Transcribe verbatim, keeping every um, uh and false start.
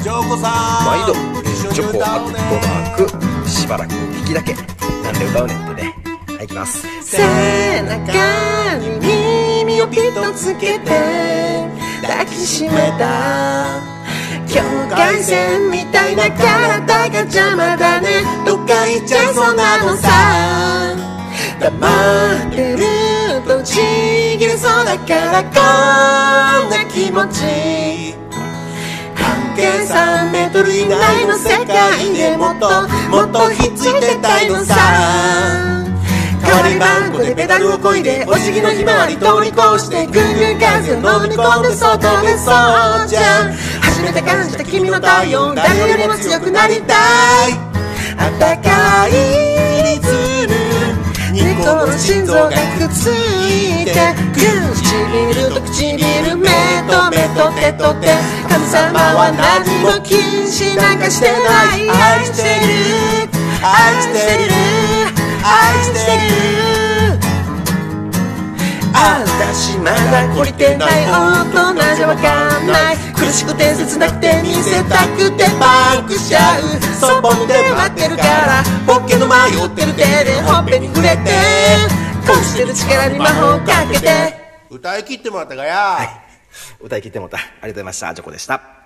毎度チョコアットマークしばらく聞きだけなんで歌うねんってね。はい、いきます。 背中に耳をピッとつけて抱きしめた境界線みたいな体が邪魔だね。どっか行っちゃいそうなのさ。黙ってるとちぎれそうだからこんな気持ち。半径さんメートル以内の世界でもっともっとひっついてたいのさ。代わり番号でペダルをこいでお辞儀のひまわり通り越してぐんぐん風を飲み込んでそう飛べそうじゃん。初めて感じた君の体温誰よりも強くなりたい。あったかいリズムにこの心臓がくっついて唇と唇目と目と手と手。神様は何も気にしなんかしてない。愛してる愛してる愛してる。あたしまだ懲りてない大人じゃわかんない。苦しくて切なくて見せたくてパンクしちゃう。そぼんで待ってるからポッケの迷ってる手でほっぺに触れてこうしてる力に魔法かけて。 歌い切ってもらったかや、 はい、歌い切ってもらった。ありがとうございました。ジョコでした。